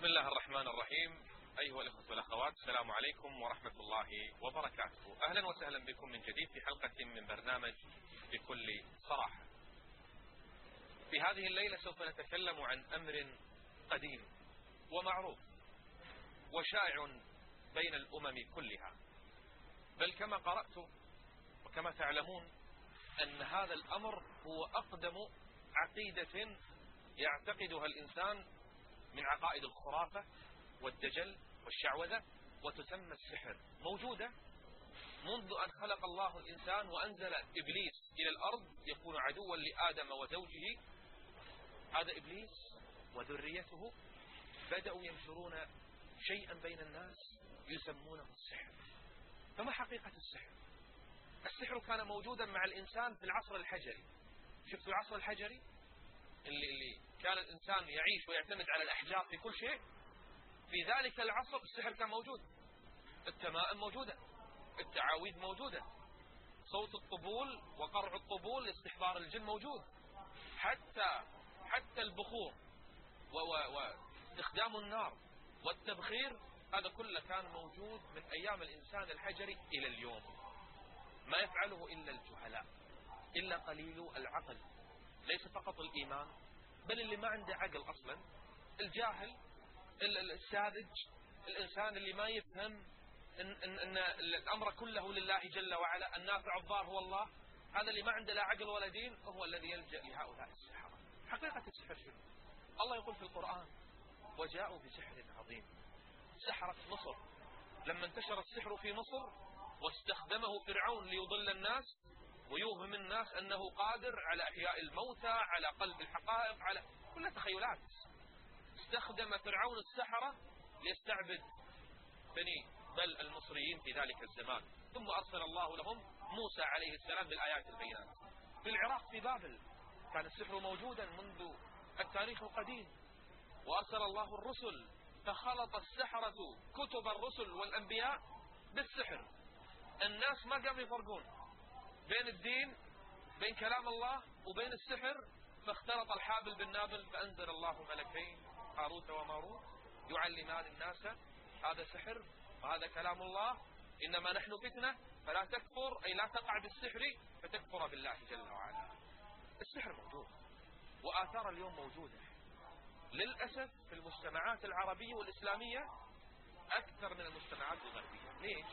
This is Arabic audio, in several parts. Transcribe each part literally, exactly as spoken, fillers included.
بسم الله الرحمن الرحيم. أيها الأخوة والأخوات، السلام عليكم ورحمة الله وبركاته. أهلا وسهلا بكم من جديد في حلقة من برنامج بكل صراحة. في هذه الليلة سوف نتكلم عن أمر قديم ومعروف وشائع بين الأمم كلها، بل كما قرأت وكما تعلمون أن هذا الأمر هو أقدم عقيدة يعتقدها الإنسان من عقائد الخرافة والدجل والشعوذة، وتسمى السحر. موجودة منذ أن خلق الله الإنسان وأنزل إبليس إلى الأرض يكون عدوا لآدم وزوجه. هذا إبليس وذريته بدأوا ينشرون شيئا بين الناس يسمونه السحر. فما حقيقة السحر؟ السحر كان موجودا مع الإنسان في العصر الحجري. شفتوا العصر الحجري اللي, اللي كان الإنسان يعيش ويعتمد على الأحجار في كل شيء؟ في ذلك العصر السحر كان موجود، التمائم موجودة، التعاويذ موجودة، صوت الطبول وقرع الطبول لاستحضار الجن موجود، حتى حتى البخور واستخدام النار والتبخير، هذا كله كان موجود من أيام الإنسان الحجري إلى اليوم. ما يفعله إلا الجهلاء، إلا قليل العقل، ليس فقط الإيمان، بل اللي ما عنده عقل أصلا، الجاهل الساذج، الإنسان اللي ما يفهم إن, إن, إن الأمر كله لله جل وعلا، النافع الضار هو الله. هذا اللي ما عنده لا عقل ولا دين هو الذي يلجأ لهؤلاء السحرة. حقيقة السحر شنو؟ الله يقول في القرآن: وجاءوا بسحر عظيم. سحرة مصر لما انتشر السحر في مصر واستخدمه فرعون ليضل الناس ويوهم الناس أنه قادر على إحياء الموتى، على قلب الحقائق، على كل تخيلات. استخدم فرعون السحرة ليستعبد بني بل المصريين في ذلك الزمان، ثم أرسل الله لهم موسى عليه السلام بالآيات البينات. في العراق في بابل كان السحر موجودا منذ التاريخ القديم، وأرسل الله الرسل فخلط السحرة كتب الرسل والأنبياء بالسحر. الناس ما قاموا يفرقون بين الدين، بين كلام الله وبين السحر، فاختلط الحابل بالنابل، فأنزل الله ملكين هاروت وماروت يعلمان الناس هذا سحر وهذا كلام الله، إنما نحن فتنة فلا تكفر، أي لا تقع بالسحر فتكفر بالله جل وعلا. السحر موجود وآثار اليوم موجودة للأسف في المجتمعات العربية والإسلامية أكثر من المجتمعات الغربية. ليش؟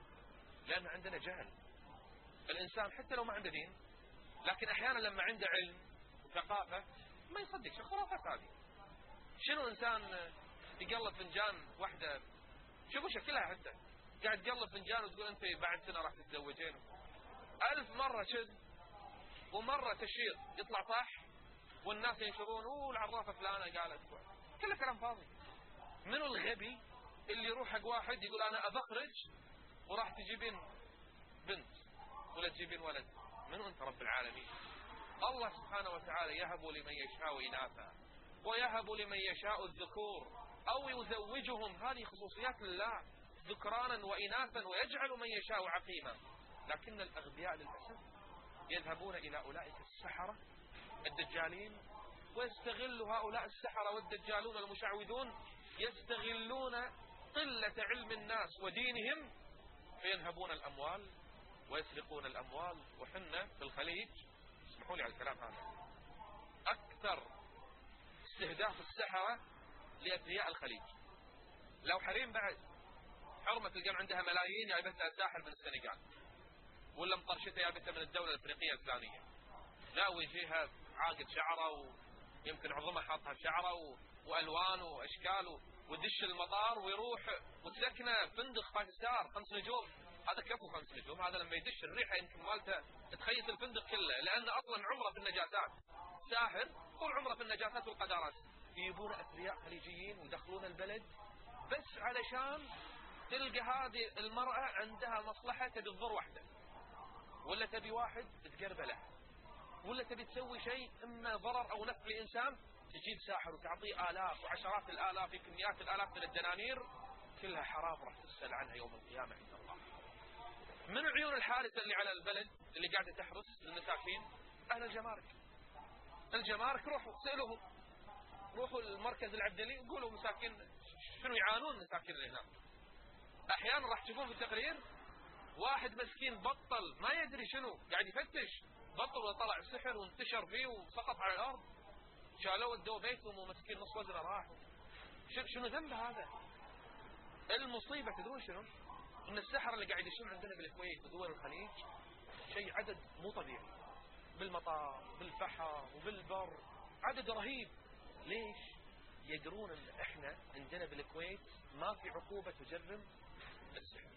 لأن عندنا جهل. الإنسان حتى لو ما عنده دين، لكن أحيانا لما عنده علم وثقافة ما يصدق شو خرافات هذه. شنو إنسان يقلب فنجان واحدة، شوفوا شكلها حتى قاعد تقلب فنجان وتقول أنت بعد سنة راح تتزوجين، ألف مرة شد ومرة تشير يطلع طاح والناس ينشرون اوه العرافة فلانة قالت، كله كلام فاضي. منو الغبي اللي يروح حق واحد يقول أنا أبخرج وراح تجيبين بنت ولا تجيبين ولد؟ منو أنت رب العالمين؟ الله سبحانه وتعالى يهب لمن يشاء إناثا ويهب لمن يشاء الذكور أو يزوجهم، هذه خصوصيات لله، ذكرانا وإناثا، ويجعل من يشاء عقيما. لكن الأغبياء للأسف يذهبون إلى أولئك السحرة الدجالين، ويستغل هؤلاء السحرة والدجالون المشعوذون يستغلون قلة علم الناس ودينهم، فينهبون الأموال ويسرقون الأموال. وحنا في الخليج، اسمحوا لي على الكلام هذا، أكثر استهداف السحرة لأثرياء الخليج. لو حريم بعد حرمة تلقى عندها ملايين جايبتها الساحر من السنغال، ولا مطرشتها جايبتها من الدولة الأفريقية الفلانية، لا ويجيها عاقد شعره ويمكن عظمها حاطها شعره وألوان وأشكال، ودش المطار ويروح وتسكنه فندق فايف ستار خمس نجوم. هذا كفو خمس نجوم، هذا لما يدش الريحة يمكن مالته تخيط الفندق كله، لأن أصلا عمره في النجاسات، ساحر طول عمره في النجاسات والقذارات. يجيبون أثرياء خليجيين ويدخلون البلد بس علشان تلقى هذه المرأة عندها مصلحة، تبي تضر واحدة ولا تبي واحد تقربله ولا تبي تسوي شيء إما ضرر أو نفع لإنسان، تجيب ساحر وتعطيه آلاف وعشرات الآلاف يمكن مئات الآلاف من الدنانير، كلها حرام راح تسأل عنها يوم القيامة عند الله. من عيون الحارسة اللي على البلد اللي قاعدة تحرس المساكين؟ أهل الجمارك. الجمارك روحوا سألوهم روحوا المركز العبدلي قولوا مساكين شنو يعانون المساكين اللي هناك. احيانا راح تشوفون في التقرير واحد مسكين بطل ما يدري شنو قاعد يفتش، بطل وطلع السحر وانتشر فيه وسقط على الارض، شالوه ودوه بيتهم ومسكين نص وزنه راح. شنو ذنب هذا؟ المصيبه تدرون شنو؟ ان السحر اللي قاعد يشون عندنا بالكويت ودول الخليج شيء عدد مو طبيعي، بالمطار بالبحر وبالبر عدد رهيب. ليش؟ يدرون ان احنا عندنا بالكويت ما في عقوبه تجرم السحر،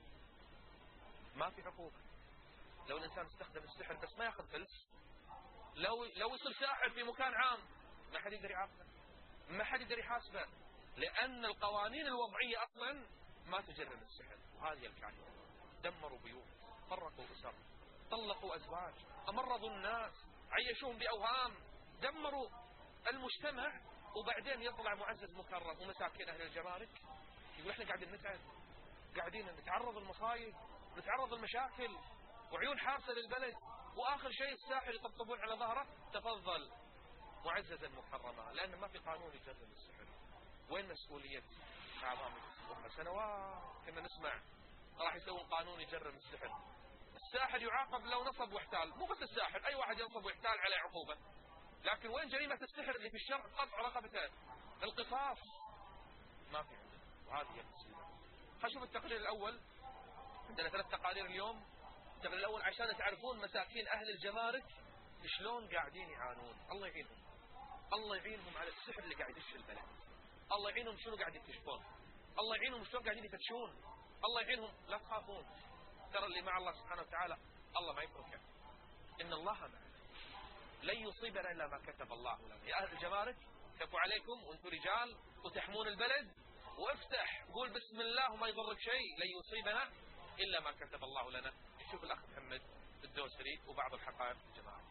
ما في عقوبه. لو الانسان استخدم السحر بس ما ياخذ فلس، لو لو يصير ساحر في مكان عام ما حد يقدر يعاقبه، ما حد يقدر يحاسبه، لان القوانين الوضعيه اصلا ما تجرم السحر. وهذه الكارثه. دمروا بيوت، فرقوا اسر، طلقوا ازواج، امرضوا الناس، عيشوهم باوهام، دمروا المجتمع. وبعدين يطلع معزز مكرم ومساكين اهل الجمارك يقول احنا قاعدين نتعب، قاعدين نتعرض للمصايب، نتعرض للمشاكل، وعيون حارسه للبلد، واخر شيء الساحر يطبطبون على ظهره تفضل معززا مكرما، لان ما في قانون يجرم السحر. وين مسؤوليه اعضاء مجلس الامه؟ سنوات كنا نسمع راح يسوون قانون يجرم السحر. الساحر يعاقب لو نصب واحتال، مو بس الساحر، اي واحد ينصب واحتال عليه عقوبه. لكن وين جريمه السحر اللي في الشرع؟ قطع رقبته، القصاص. ما في عندنا، وهذه هي المصيبه. خلينا نشوف التقرير الاول. عندنا ثلاث تقارير اليوم. التقرير الاول عشان تعرفون مساكين اهل الجمارك شلون قاعدين يعانون. الله يعينهم، الله يعينهم على السحر اللي قاعد يدش البلد، الله يعينهم شنو قاعد يكتشفون، الله يعينهم شلون قاعدين يفتشون، الله يعينهم. لا تخافون، ترى اللي مع الله سبحانه وتعالى الله ما يتركه، ان الله معنا، لن يصيبنا الا ما كتب الله لنا. يا اهل الجمارك كفوا عليكم وانتم رجال وتحمون البلد، وافتح قول بسم الله وما يضرك شيء، لن يصيبنا الا ما كتب الله لنا. شوف الاخ محمد الدوسري وبعض الحقائق الجماعه.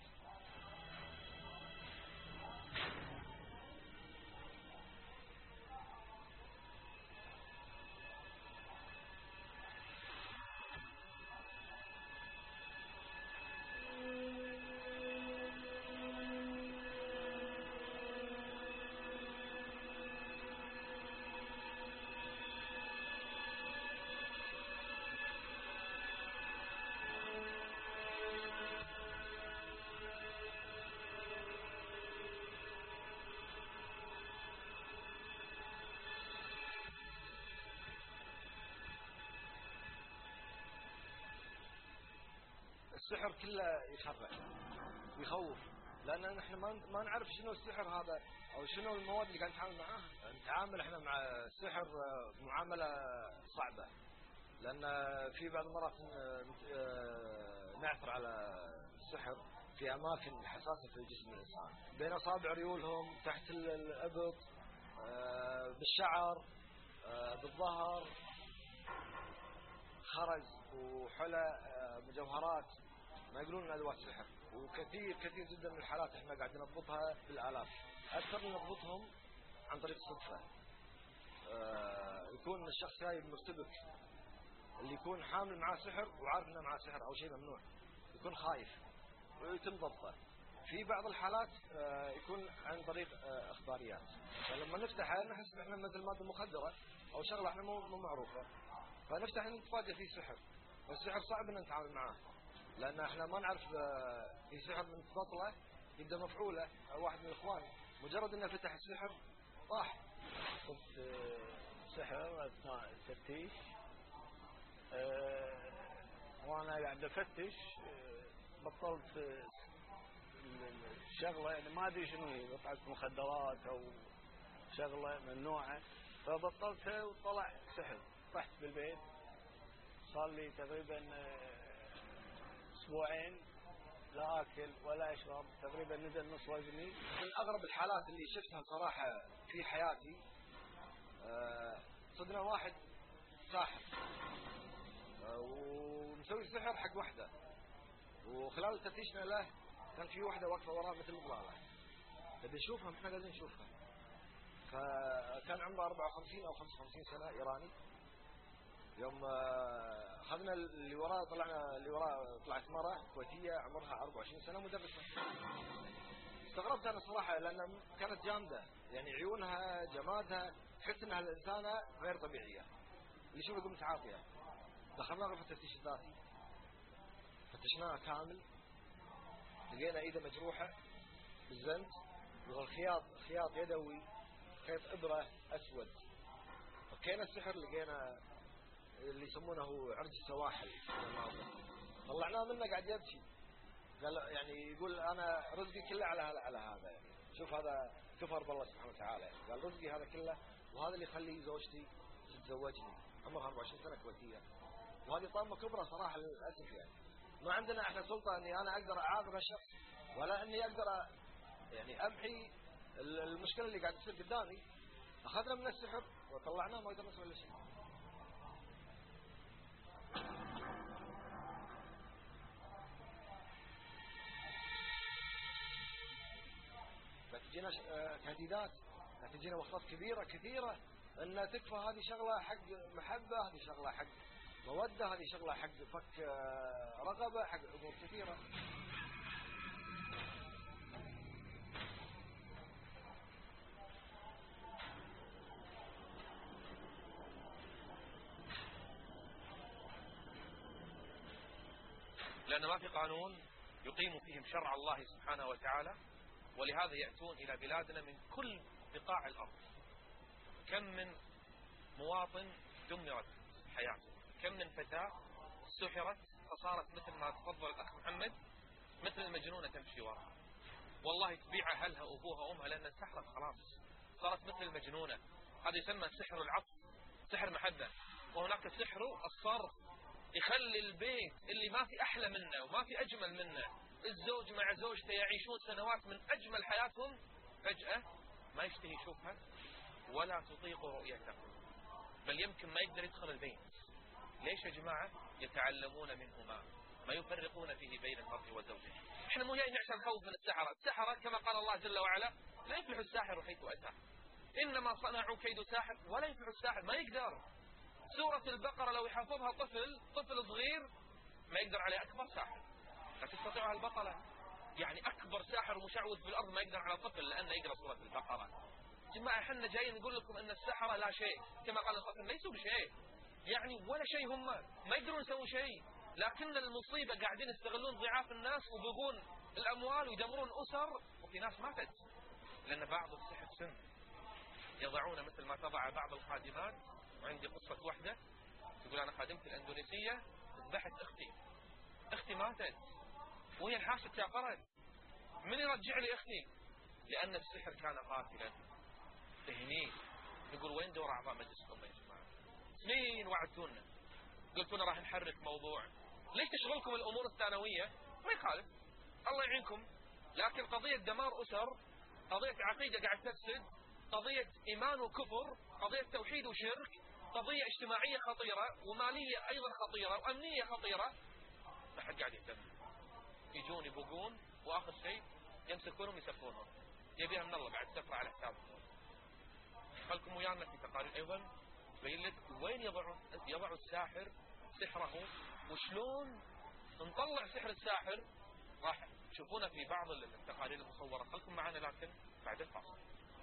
السحر كله يخرع ويخوف، لان نحن ما ما نعرف شنو السحر هذا او شنو المواد اللي قاعد نتعامل معاها. نتعامل احنا مع السحر معامله صعبه، لان في بعض المرات نعثر على السحر في اماكن حساسه في جسم الانسان، بين اصابع ريولهم، تحت الابط، بالشعر، بالظهر، خرز وحلى، مجوهرات، ما يقولون من ادوات سحر. وكثير كثير جدا من الحالات احنا قاعد نضبطها بالالاف. اكثر من نضبطهم عن طريق الصدفه. آه يكون الشخص جاي مرتبك، اللي يكون حامل معاه سحر وعارف انه معاه سحر او شيء ممنوع، يكون خايف ويتم ضبطه. في بعض الحالات آه يكون عن طريق آه اخباريات، فلما نفتحها نحس احنا مثل ماده مخدره او شغله احنا مو مو معروفه، فنفتح نتفاجئ فيه سحر. والسحر صعب ان نتعامل معاه، لان احنا ما نعرف في سحر من بطله يبدا مفعوله او واحد من الاخوان مجرد انه فتح السحر طاح. كنت سحر اثناء التفتيش، أه وانا قاعد افتش أه بطلت الشغله، يعني ما ادري شنو هي، بطلت مخدرات او شغله ممنوعه، فبطلتها وطلع سحر. رحت بالبيت، صار لي تقريبا اسبوعين لا اكل ولا اشرب، تقريبا نزل نص وزني. من اغرب الحالات اللي شفتها صراحه في حياتي، صدنا أه واحد ساحر أه ومسوي سحر حق وحده، وخلال تفتيشنا له كان في وحده واقفه وراه مثل مضلاله، نبي نشوفها، احنا قاعدين نشوفها. فكان عمره أربعة وخمسين او خمسة وخمسين سنه، ايراني. يوم اخذنا اللي وراه، طلعنا اللي وراه طلعت مره كويتيه عمرها أربعة وعشرين سنه، مدرسه. استغربت انا صراحه لان كانت جامده، يعني عيونها جمادها تحس انها الانسانه غير طبيعيه. اللي يشوف يقوم متعاطيه. دخلنا غرفه التفتيش الذاتي، فتشناها كامل، لقينا ايده مجروحه بالزنت، والخياط خياط يدوي، خيط ابره اسود. فكينا السحر، لقينا اللي يسمونه عرج السواحل، طلعناه منه قاعد يبكي، قال يعني يقول انا رزقي كله على على هذا، يعني شوف هذا كفر بالله سبحانه وتعالى، يعني قال رزقي هذا كله، وهذا اللي يخلي زوجتي تتزوجني، عمرها أربعة وعشرين سنه كويتيه، وهذه طامه كبرى صراحه للاسف. يعني ما عندنا احنا سلطه اني انا اقدر اعاقب الشخص، ولا اني اقدر يعني امحي المشكله اللي قاعد تصير قدامي. اخذنا من السحر وطلعناه، ما قدرنا نسوي له شيء. فتجينا تهديدات، تجينا وقفات كبيره كثيره ان تكفى، هذه شغله حق محبه، هذه شغله حق مودة، هذه شغلة حق فك رقبة، حق أمور كثيرة. لأن ما في قانون يقيم فيهم شرع الله سبحانه وتعالى، ولهذا يأتون إلى بلادنا من كل بقاع الأرض. كم من مواطن دمرت حياته، كم من فتاة سحرت فصارت مثل ما تفضل الأخ محمد، مثل المجنونة تمشي وراء. والله تبيع أهلها وأبوها وأمها لأن انسحرت خلاص، صارت مثل المجنونة. هذا يسمى سحر العطف، سحر محبة. وهناك سحر الصرف، يخلي البيت اللي ما في أحلى منه وما في أجمل منه، الزوج مع زوجته يعيشون سنوات من أجمل حياتهم، فجأة ما يشتهي يشوفها ولا تطيق رؤيته، بل يمكن ما يقدر يدخل البيت. ليش يا جماعة؟ يتعلمون منهما ما يفرقون فيه بين المرء وزوجه. احنا مو جايين عشان خوف من السحرة. السحرة كما قال الله جل وعلا لا يفلح الساحر حيث أتى، إنما صنعوا كيد ساحر ولا يفلح الساحر، ما يقدر. سورة البقرة لو يحفظها طفل طفل صغير ما يقدر عليه أكبر ساحر، لا تستطيعها البطلة. يعني أكبر ساحر مشعوذ في الأرض ما يقدر على طفل لأنه يقرأ سورة البقرة. جماعة احنا جايين نقول لكم أن السحرة لا شيء، كما قال القاسم ليسوا بشيء، يعني ولا شيء، هم ما يقدرون يسوون شيء، لكن المصيبة قاعدين يستغلون ضعاف الناس ويبغون الأموال ويدمرون أسر، وفي ناس ماتت لأن بعض السحر سن. يضعون مثل ما تضع بعض الخادمات، وعندي قصة واحدة تقول أنا خادمتي الأندونيسية ذبحت أختي، أختي ماتت وهي الحاسة تافرت، من يرجع لي أختي؟ لأن السحر كان قاتلا. تهنيه يقول وين دور أعضاء مجلس الأمة يا جماعة؟ سنين وعدتونا، قلتونا راح نحرك موضوع، ليش تشغلكم الأمور الثانوية؟ ما يخالف، الله يعينكم، لكن قضية دمار أسر، قضية عقيدة قاعد تفسد، قضية إيمان وكفر، قضية توحيد وشرك، قضية اجتماعية خطيرة ومالية أيضا خطيرة وأمنية خطيرة، ما حد قاعد يهتم. يجون يبقون وآخر شيء يمسكونهم يسفرونهم، يبيها من الله بعد سفرة على حسابهم. خلكم ويانا في تقارير أيضا تبين لك وين يضعون يضع الساحر سحره، وشلون نطلع سحر الساحر. راح تشوفونه في بعض التقارير المصورة. خلكم معنا لكن بعد الفاصل.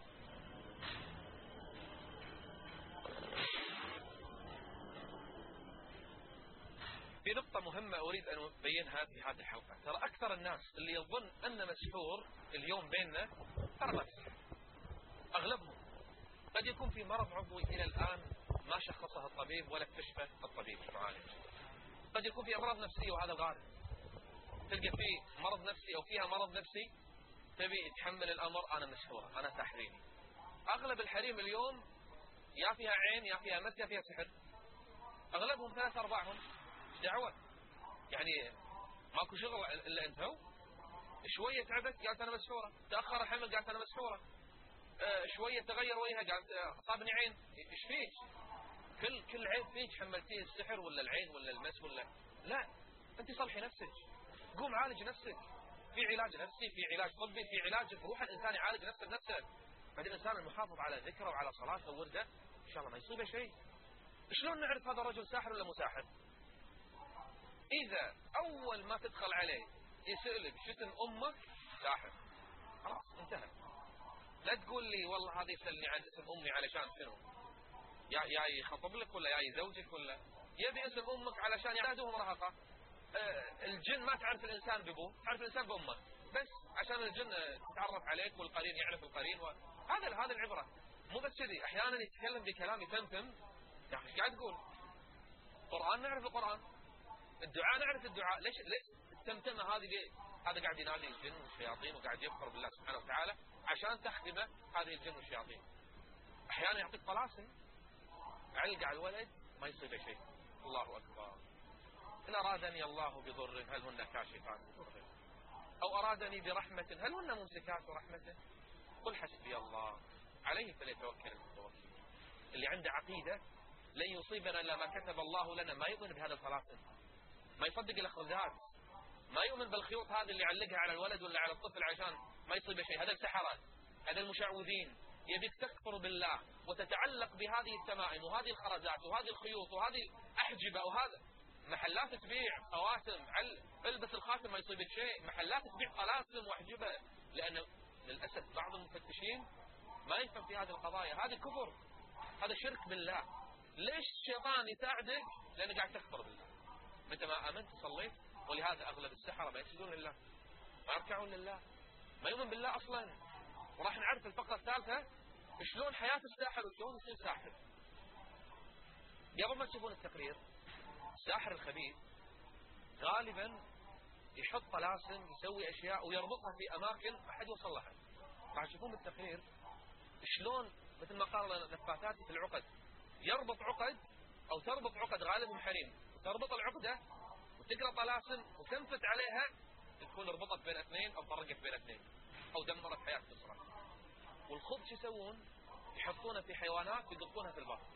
في نقطة مهمة أريد أن أبينها في هذه الحلقة. ترى أكثر الناس اللي يظن أن مسحور اليوم بيننا ترى ما تسحر، أغلبهم قد يكون في مرض عضوي إلى الآن ما شخصه الطبيب ولا اكتشفه الطبيب المعالج. قد يكون في أمراض نفسية وهذا غالب، تلقى فيه مرض نفسي أو فيها مرض نفسي تبي تحمل الأمر أنا مسحورة أنا ساحريني. أغلب الحريم اليوم يا فيها عين يا فيها مس يا فيها سحر، أغلبهم ثلاثة أرباعهم دعوة، يعني ماكو شغل إلا أنت هو. شوية تعبت قالت أنا مسحورة، تأخر الحمل قالت أنا مسحورة، أه شوية تغير وجهها قالت أصابني عين. إيش فيك؟ كل كل عيب فيك حملتيه السحر ولا العين ولا المس ولا لا؟ أنت صلحي نفسك، قوم عالج نفسك، في علاج نفسي، في علاج طبي، في علاج روح الإنسان يعالج نفسه بنفسه. بعد الإنسان المحافظ على ذكره وعلى صلاته وورده إن شاء الله ما يصيبه شيء. شلون نعرف هذا الرجل ساحر ولا مساحر؟ إذا أول ما تدخل عليه يسألك شتم أمك ساحر، خلاص انتهى. لا تقول لي والله هذا يسألني عن اسم أمي علشان شنو؟ يا يا يخطب لك ولا يا يزوجك ولا يبي اسم أمك علشان يعادوه مراهقة. أه الجن ما تعرف الإنسان بأبوه، تعرف الإنسان بأمه بس عشان الجن تتعرف عليك والقرين يعرف القرين و... هذا هذا العبرة. مو بس كذي، أحيانا يتكلم بكلام يتمتم. يا أخي ايش قاعد تقول؟ القرآن نعرف القرآن، الدعاء نعرف الدعاء، ليش ليش التمتمة هذه دي؟ هذا قاعد ينادي الجن والشياطين وقاعد يكفر بالله سبحانه وتعالى عشان تخدمه هذه الجن والشياطين. أحيانا يعطيك طلاسم، علق على الولد ما يصيبه شيء. الله أكبر. إن أرادني الله بضر هل هن كاشفات ضره أو أرادني برحمة هل هن ممسكات رحمته قل حسبي الله عليه فليتوكل المتوكلون. اللي عنده عقيدة لن يصيبنا إلا ما كتب الله لنا ما يؤمن بهذا الطلاسم، ما يصدق الأخرزات، ما يؤمن بالخيوط هذه اللي يعلقها على الولد ولا على الطفل عشان ما يصيبه شيء. هذا السحرة، هذا المشعوذين. يبيك تكفر بالله وتتعلق بهذه التمائم وهذه الخرزات وهذه الخيوط وهذه الأحجبة وهذا. محلات تبيع خواتم، البس الخاتم ما يصيبك شيء. محلات تبيع طلاسم وأحجبة، لأن للأسف بعض المفتشين ما يفهم في هذه القضايا. هذا كفر، هذا شرك بالله. ليش الشيطان يساعدك؟ لأنك قاعد تكفر بالله. متى ما آمنت صليت. ولهذا أغلب السحرة ما يسجدون لله، ما يركعون لله، ما يؤمن بالله أصلا. وراح نعرف الفقرة الثالثة شلون حياة الساحر وشلون يصير ساحر. قبل ما تشوفون التقرير، الساحر الخبيث غالبا يحط طلاسم، يسوي أشياء ويربطها في أماكن ما حد يوصل لها. راح تشوفون بالتقرير شلون مثل ما قال نفاثات في العقد، يربط عقد أو تربط عقد غالبا حريم، وتربط العقدة وتقرأ طلاسم وتنفت عليها تكون ربطت بين اثنين أو فرقت بين اثنين أو دمرت حياة أسرة. والخبز يسوون يحطونه في حيوانات يدقونها في البر.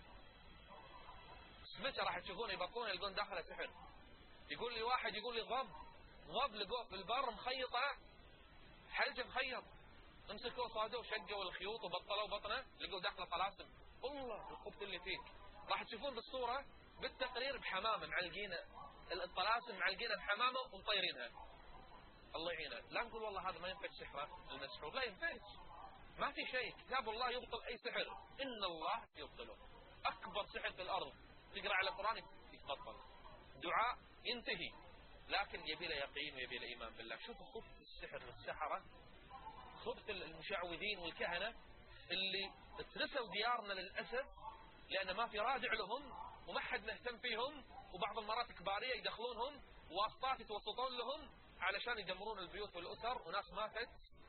سمكة راح تشوفونه يبطونه يلقون داخله سحر. يقول لي واحد يقول لي ضب ضب لقوه في البر مخيطة حلجة مخيط، امسكوه صادوه شقوا الخيوط وبطلوا بطنه لقوا داخله طلاسم. والله الخبز اللي فيك. راح تشوفون بالصورة بالتقرير بحمامة معلقين الطلاسم معلقينها بحمامة ومطيرينها. الله يعينه. لا نقول والله هذا ما ينفج سحره المسحور، لا ينفج، ما في شيء. كتاب الله يبطل أي سحر، إن الله يبطله. أكبر سحر في الأرض تقرأ على القرآن يتبطل، دعاء ينتهي، لكن يبي له يقين ويبي له إيمان بالله. شوفوا خبث السحر والسحرة، خبث المشعوذين والكهنة اللي اترسوا ديارنا للأسف لأن ما في رادع لهم وما حد مهتم فيهم، وبعض المرات كبارية يدخلونهم واسطات يتوسطون لهم علشان يدمرون البيوت والأسر، وناس ماتت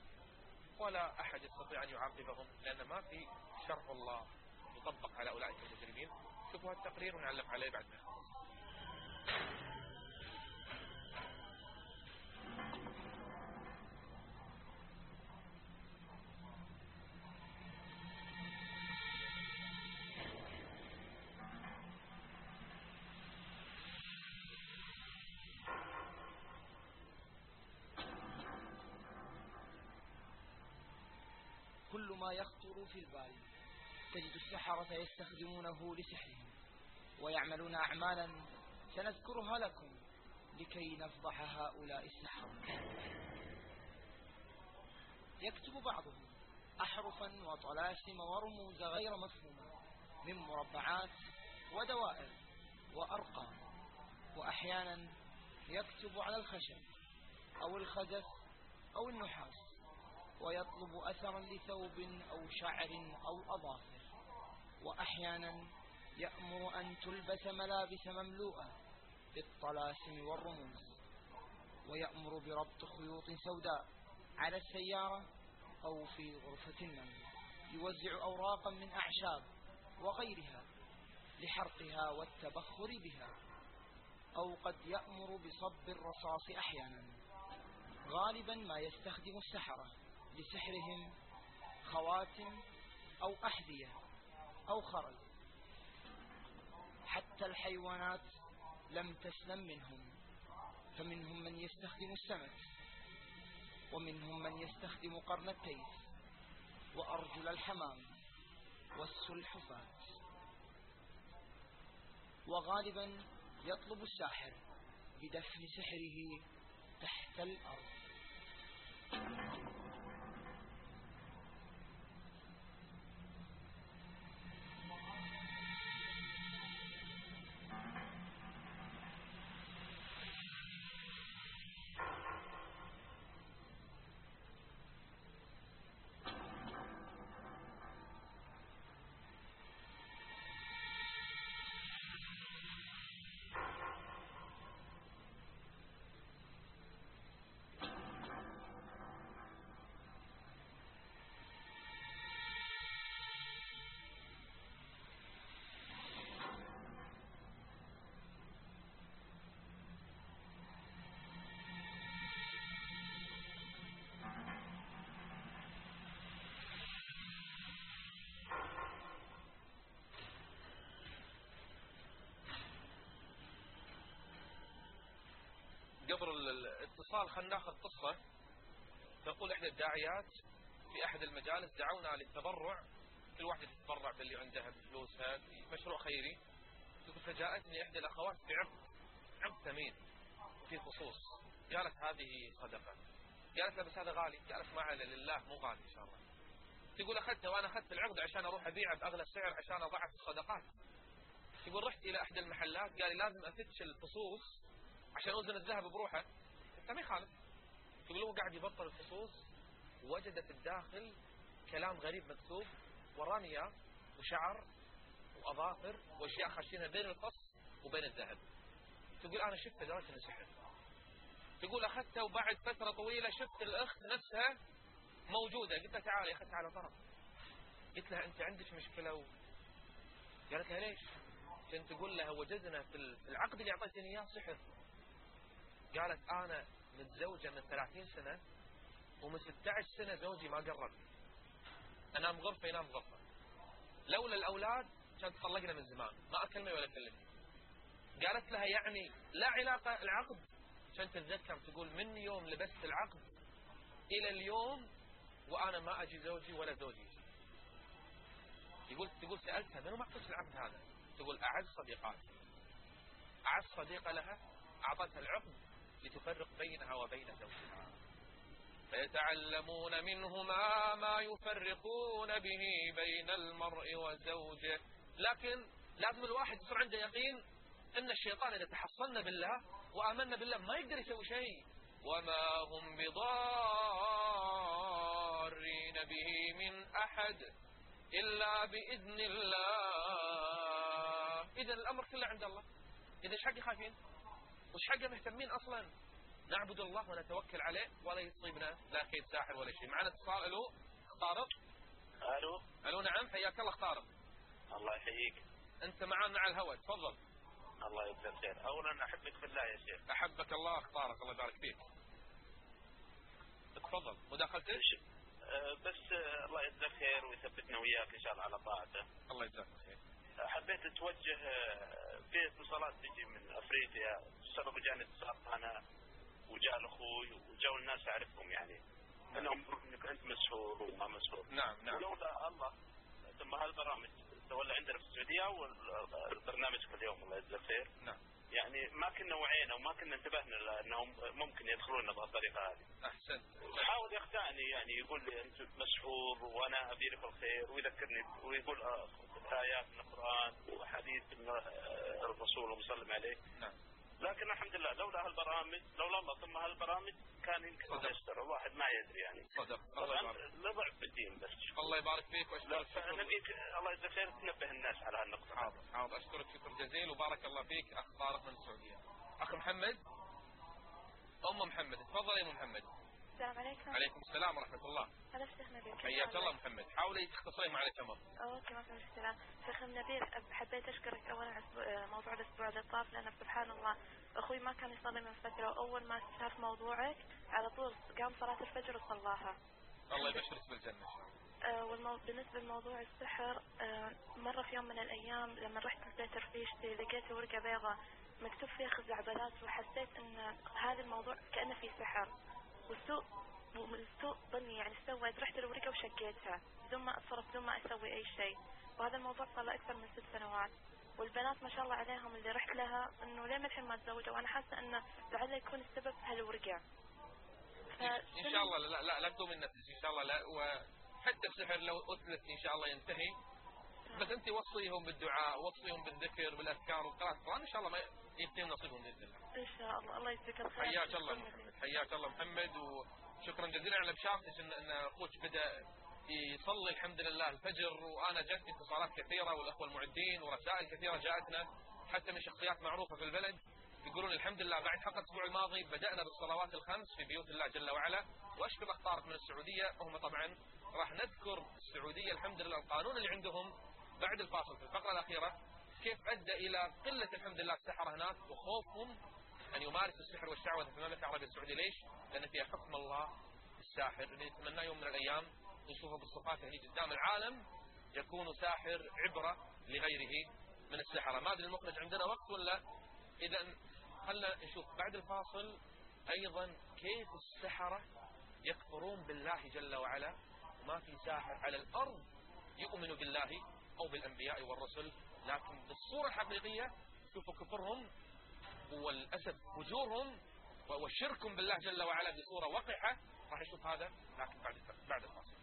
ولا أحد يستطيع أن يعاقبهم لأن ما في شرع الله يطبق على أولئك المجرمين. شوفوا هالتقرير ونعلق عليه بعد ما يخلص. كل ما يخطر في البال تجد السحرة يستخدمونه لسحرهم ويعملون أعمالا سنذكرها لكم لكي نفضح هؤلاء السحرة. يكتب بعضهم أحرفا وطلاسم ورموز غير مفهومة من مربعات ودوائر وأرقام، وأحيانا يكتب على الخشب أو الخزف أو النحاس، ويطلب أثرا لثوب أو شعر أو أظافر، وأحيانا يأمر أن تلبس ملابس مملوءة بالطلاسم والرموز، ويأمر بربط خيوط سوداء على السيارة أو في غرفة النوم. يوزع أوراقا من أعشاب وغيرها لحرقها والتبخر بها، أو قد يأمر بصب الرصاص أحيانا. غالبا ما يستخدم السحرة لسحرهم خواتم أو أحذية أو خرز. حتى الحيوانات لم تسلم منهم، فمنهم من يستخدم السمك، ومنهم من يستخدم قرن التيس وأرجل الحمام والسلحفاة. وغالبا يطلب الساحر بدفن سحره تحت الأرض. الاتصال خلينا ناخذ قصة. تقول إحدى الداعيات في أحد المجالس دعونا للتبرع، كل واحد يتبرع باللي عنده بفلوسها في مشروع خيري. تقول فجاءتني إحدى الأخوات في عقد عقد ثمين وفي خصوص، قالت هذه صدقة. قالت لا بس هذا غالي. قالت ما عليه لله مو غالي إن شاء الله. تقول أخذته وأنا أخذت العقد عشان أروح أبيعه بأغلى السعر عشان أضاعف الصدقات. تقول رحت إلى أحد المحلات قال لي لازم أفتش الفصوص عشان أوزن الذهب بروحه. قلت ما يخالف. تقول هو قاعد يبطل الفصوص ووجد في الداخل كلام غريب مكتوب وراني إياه وشعر وأظافر وأشياء خاشينها بين الفص وبين الذهب. تقول أنا شفت لدرجة إنه سحر. تقول أخذته وبعد فترة طويلة شفت الأخت نفسها موجودة. قلت لها تعالي يا أخي تعالى طرف. قلت لها أنت عندك مشكلة و... قالت لها ليش؟ عشان تقول لها وجدنا في العقد اللي أعطيتني إياه سحر. قالت أنا متزوجة من ثلاثين سنة ومن ستة عشر سنة زوجي ما قرب. أنام غرفة ينام غرفة. لولا الأولاد كانت طلقنا من زمان، ما أكلمني ولا كلمني. قالت لها يعني لا علاقة العقد. عشان تتذكر تقول من يوم لبست العقد إلى اليوم وأنا ما أجي زوجي ولا زوجي يجي. يقول تقول سألتها منو معطيك العقد هذا؟ تقول أعز صديقات. أعز صديقة لها أعطتها العقد لتفرق بينها وبين زوجها. فيتعلمون منهما ما يفرقون به بين المرء وزوجه. لكن لازم الواحد يصير عنده يقين أن الشيطان إذا تحصلنا بالله وآمنا بالله ما يقدر يسوي شيء. وما هم بضارين به من أحد إلا بإذن الله. إذن الأمر كله عند الله. إذا ايش حق خايفين؟ وش حق مهتمين أصلا؟ نعبد الله ونتوكل عليه ولا يصيبنا لا كيد ساحر ولا شيء. معنا اتصال. ألو طارق. ألو. ألو نعم حياك الله طارق. الله يحييك. أنت معنا على الهواء تفضل. الله يجزاك خير. أولا أحبك في الله يا شيخ. أحبك الله أخ طارق الله يبارك فيك. تفضل مداخلتك. أه بس أه الله يجزاك خير ويثبتنا وياك إن شاء الله على طاعته. الله يجزاك خير. حبيت أتوجه في اتصالات تجي من أفريقيا. سبق جاني اتصال أنا وجاء أخوي وجاءوا الناس أعرفهم يعني أنهم يقولون إنك أنت مسحور وما مسحور. نعم نعم. ولولا الله ثم هالبرامج تولى عندنا في السعودية والبرنامج كل يوم الله يجزاك خير. نعم. يعني ما كنا وعينا وما كنا انتبهنا لأنهم ممكن يدخلون بهالطريقة هذه. أحسن. حاول يخدعني يعني يقول لي أنت مسحور وأنا أبي لك الخير ويذكرني ويقول آيات من القرآن وحديث الرسول ومسلم عليه. نعم. لكن الحمد لله لولا هالبرامج لولا الله ثم هالبرامج كان يمكن يستر الواحد ما يدري يعني. صدق. الله يبارك. لضعف بالدين بس. الله يبارك فيك واشكرك. نبيك الله يجزاك خير تنبه الناس على هالنقطة. حاضر حاضر أشكرك شكر جزيل وبارك الله فيك أخ طارق من السعودية. أخ محمد. أم محمد تفضل يا أم محمد. السلام عليكم. عليكم السلام ورحمة الله. هلا شيخ نبيل. حياك الله محمد. حاولي تختصرين معنا تمر. اوكي ما في مشكلة. شيخ نبيل حبيت اشكرك اولا على موضوع الاسبوع اللي طاف لان سبحان الله اخوي ما كان يصلي من فترة واول ما شاف موضوعك على طول قام صلاة الفجر وصلاها. الله يبشرك بالجنة ان شاء الله. آه والمو... بالنسبة لموضوع السحر آه مرة في يوم من الايام لما رحت لبيت رفيجتي لقيت ورقة بيضاء مكتوب فيها خزعبلات وحسيت ان هذا الموضوع كأنه فيه سحر والسوء والسوء ظني يعني سويت رحت الورقة وشقيتها بدون ما اتصرف بدون ما اسوي اي شيء وهذا الموضوع صار له اكثر من ست سنوات والبنات ما شاء الله عليهم اللي رحت لها انه ليه الحين ما تزوجوا وانا حاسه انه لعله يكون السبب هالورقه. ان شاء الله لا لا لا تقوم النفس ان شاء الله لا وحتى السحر لو اثلت ان شاء الله ينتهي بس انت وصيهم بالدعاء وصيهم بالذكر بالاذكار وقراءة القرآن ان شاء الله ما يتم نصيبهم باذن الله. ان شاء الله الله يجزيك الخير. حياك الله محمد حياك الله محمد وشكرا جزيلا على بشارتك ان ان اخوك بدا يصلي الحمد لله الفجر وانا جاتني اتصالات كثيره والاخوه المعدين ورسائل كثيره جاءتنا حتى من شخصيات معروفه في البلد يقولون الحمد لله بعد حلقه الاسبوع الماضي بدانا بالصلوات الخمس في بيوت الله جل وعلا واشكر اخ طارق من السعوديه هم طبعا راح نذكر السعوديه الحمد لله القانون اللي عندهم بعد الفاصل في الفقره الاخيره كيف ادى الى قله الحمد لله السحره هناك وخوفهم ان يمارس السحر والشعوذه في المملكه العربيه السعوديه. ليش؟ لان فيها حكم الله الساحر اللي نتمناه يوم من الايام نشوفه بالصفات اللي قدام العالم يكون ساحر عبره لغيره من السحره. ما ادري المخرج عندنا وقت ولا؟ اذا خلنا نشوف بعد الفاصل أيضا كيف السحرة يكفرون بالله جل وعلا وما في ساحر على الأرض يؤمن بالله أو بالأنبياء والرسل، لكن بالصورة الحقيقية شوفوا كفرهم والأسف فجورهم وشركهم بالله جل وعلا بصورة وقحة. راح نشوف هذا لكن بعد بعد الفاصل.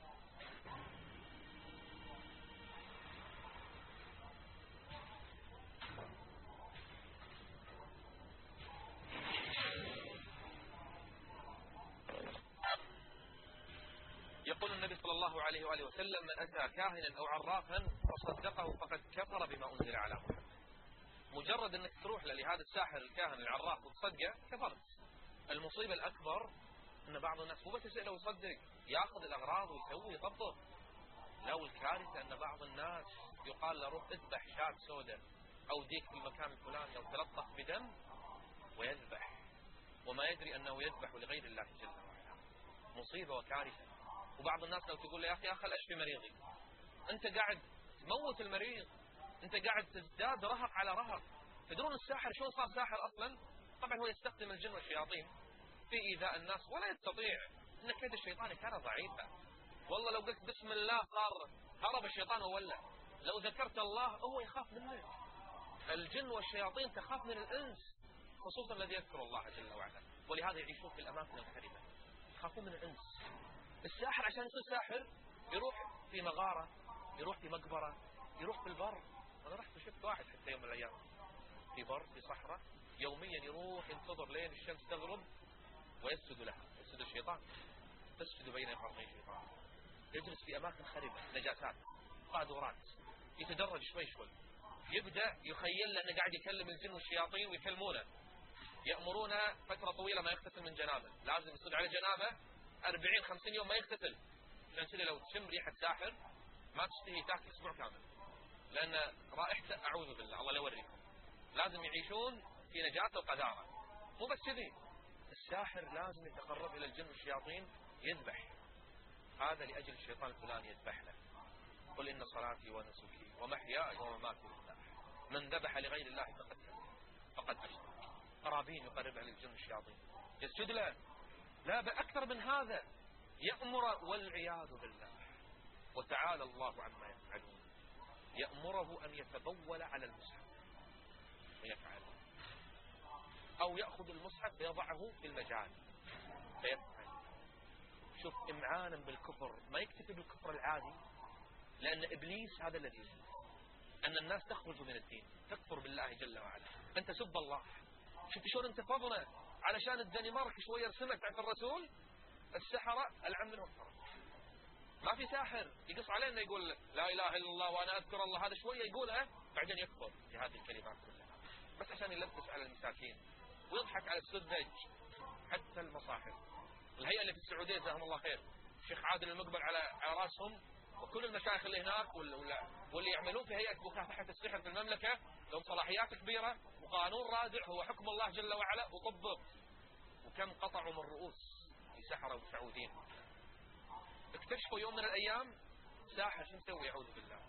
يقول النبي صلى الله عليه وآله وسلم: من أتى كاهنا أو عرافا وصدقه فقد كفر بما أنزل على محمد. مجرد أنك تروح لهذا الساحر الكاهن العراف وتصدقه كفرت. المصيبة الأكبر أن بعض الناس مو بس يسأله ويصدق، يأخذ الأغراض ويسوي يطبق. لو الكارثة أن بعض الناس يقال له روح اذبح شاة سوداء أو ديك في المكان الفلاني أو تلطخ بدم ويذبح وما يدري أنه يذبح لغير الله جل وعلا. مصيبة وكارثة. وبعض الناس لو تقول له يا أخي أخل أشفي مريضي، أنت قاعد تموت المريض، أنت قاعد تزداد رهق على رهق. تدرون الساحر شلون صار ساحر أصلا؟ طبعا هو يستخدم الجن والشياطين في إيذاء الناس ولا يستطيع، إن كيد الشيطان كان ضعيفا. والله لو قلت بسم الله صار هرب الشيطان وولى، لو ذكرت الله هو يخاف منك. الجن والشياطين تخاف من الإنس، خصوصا الذي يذكر الله جل وعلا، ولهذا يعيشون في الأماكن الخربة، يخافون من الإنس. الساحر عشان يصير ساحر يروح في مغارة، يروح في مقبرة، يروح في البر. أنا رحت وشفت واحد حتى يوم من الأيام في بر في صحراء يوميا يروح ينتظر لين الشمس تغرب ويسجد لها، يسجد الشيطان، تسجد بين قرني الشيطان. يجلس في أماكن خربة، نجاسات، قادورات، يتدرج شوي شوي. يبدأ يخيل له أنه قاعد يكلم الجن والشياطين ويكلمونه، يأمرونه فترة طويلة ما يغتسل من جنابه، لازم يصير على جنابه أربعين خمسين يوم ما يغتسل. عشان كذا لو تشم ريحة ساحر ما تشتهي تاكل أسبوع كامل، لأن رائحته أعوذ بالله الله لا يوريكم. لازم يعيشون في نجاسة وقذارة. مو بس كذي، الساحر لازم يتقرب إلى الجن والشياطين يذبح، هذا لأجل الشيطان الفلاني يذبحنا. قل إن صلاتي ونسكي ومحياي ومماتي لله، من ذبح لغير الله فقد كفر فقد أشرك. قرابين يقربها للجن والشياطين، يسجد له، لا بأكثر من هذا يأمر والعياذ بالله. وتعالى الله عما يفعلون. يأمره أن يتبول على المصحف فيفعل، أو يأخذ المصحف فيضعه في المجال فيفعل. شوف إمعانا بالكفر، ما يكتفي بالكفر العادي، لأن إبليس هذا الذي يريد أن الناس تخرج من الدين، تكفر بالله جل وعلا. أنت سب الله، شوف شلون انتفضنا علشان الدنمارك شوية رسمت عن الرسول. السحرة العم منهم فرق. ما في ساحر يقص علينا يقول لا إله إلا الله وأنا أذكر الله، هذا شوية يقولها بعدين يكفر في هذه الكلمات كلها، بس عشان يلبس على المساكين ويضحك على السذج. حتى المصاحف، الهيئة اللي في السعودية جزاهم الله خير، الشيخ عادل المقبل على على راسهم، وكل المشايخ اللي هناك واللي يعملون في هيئة مكافحة السحر في المملكة لهم صلاحيات كبيرة وقانون رادع هو حكم الله جل وعلا وطبق. وكم قطعوا من رؤوس لسحرة وسعودين. اكتشفوا يوم من الأيام ساحر شو مسوي يعوذ بالله،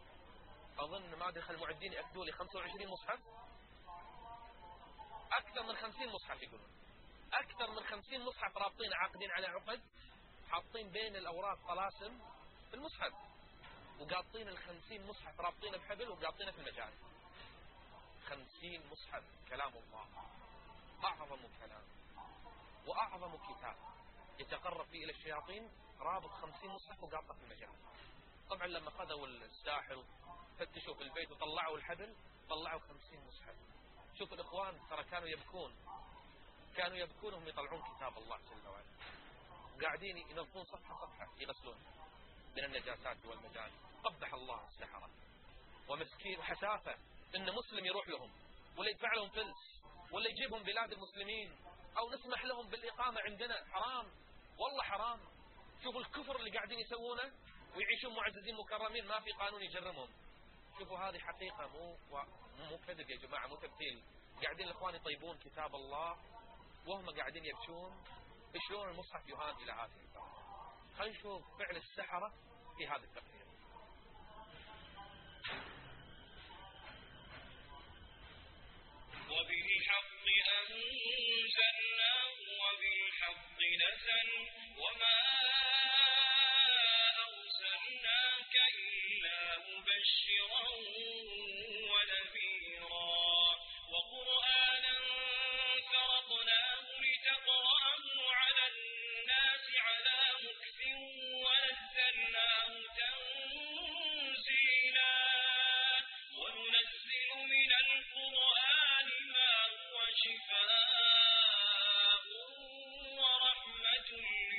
أظن ما دخل معدين يأكدوا لي خمسة وعشرين مصحف، أكثر من خمسين مصحف، يقولون أكثر من خمسين مصحف رابطين عاقدين على عقد، حاطين بين الأوراق طلاسم في المصحف، وقاطين الخمسين مصحف رابطين بحبل وقاطينه في المجال. خمسين مصحف كلام الله، أعظم كلام وأعظم كتاب يتقرب فيه إلى الشياطين، رابط خمسين مصحف وقاطه في المجال. طبعا لما خذوا الساحر فتشوا في البيت وطلعوا الحبل طلعوا خمسين مصحف. شوف الإخوان ترى كانوا يبكون، كانوا يبكون وهم يطلعون كتاب الله جل وعلا، قاعدين ينظفون صفحة صفحة يغسلون من النجاسات والمجال. قبح الله السحرة ومسكين وحسافة إن مسلم يروح لهم ولا يدفع لهم فلس ولا يجيبهم بلاد المسلمين أو نسمح لهم بالإقامة عندنا. حرام والله حرام. شوفوا الكفر اللي قاعدين يسوونه ويعيشون معززين مكرمين، ما في قانون يجرمهم. شوفوا هذه حقيقة، مو مو كذب يا جماعة، مو تمثيل. قاعدين الإخوان يطيبون كتاب الله وهم قاعدين يبكون شلون المصحف يهان إلى هذه الدرجة. خلينا نشوف فعل السحرة في هذا التقرير. وبالحق أنزلناه ونذيرا وقرآنا فرقناه لتقرأه على الناس على مكث ونزلناه تنزيلا وننزل من القرآن ما هو شفاء ورحمة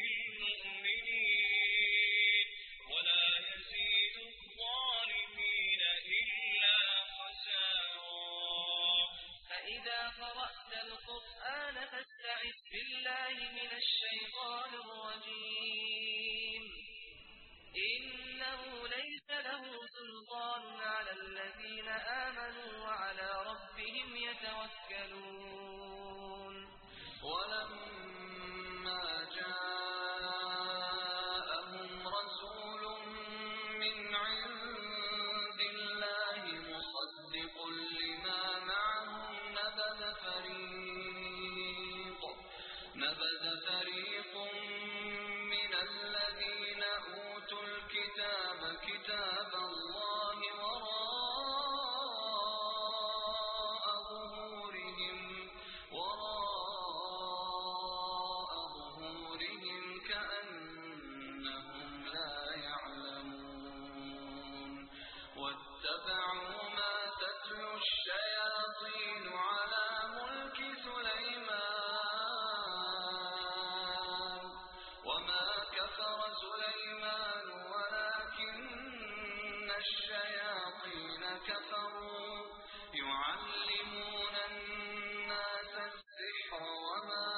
للمؤمنين ولا يزيد الظالمين إلا خسارا. فإذا قرأت القرآن فاستعذ بالله من الشيطان الرجيم إنه ليس له سلطان على الذين آمنوا وعلى ربهم يتوكلون. ولما جاءهم رسول من عند الله مصدق لما معهم نبذ فريق نبذ فريق من الذين أوتوا الكتاب كتاب الله وراء ظهورهم وراء ظهورهم كأنهم لا يعلمون واتبعوا ما تتلو الشياطين على ملك سليمان وما كفر سليمان ولكن الشياطين كفروا يعلمون الناس السحر وما